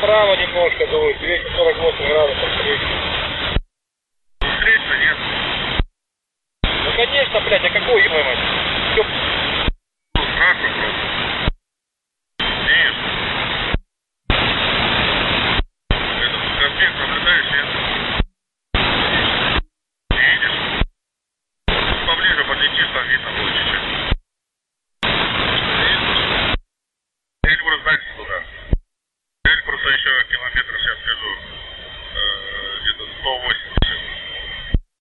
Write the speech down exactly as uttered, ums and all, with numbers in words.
вправо немножко дует, двести сорок восемь градусов встречно. Встречно нет. Ну конечно, блядь, а какой ебать? Все. Ну, страшно просто. Нет. Это проспект наблюдаешь, нет? Не видишь? Поближе подлетишь, там видно будет чуть-чуть.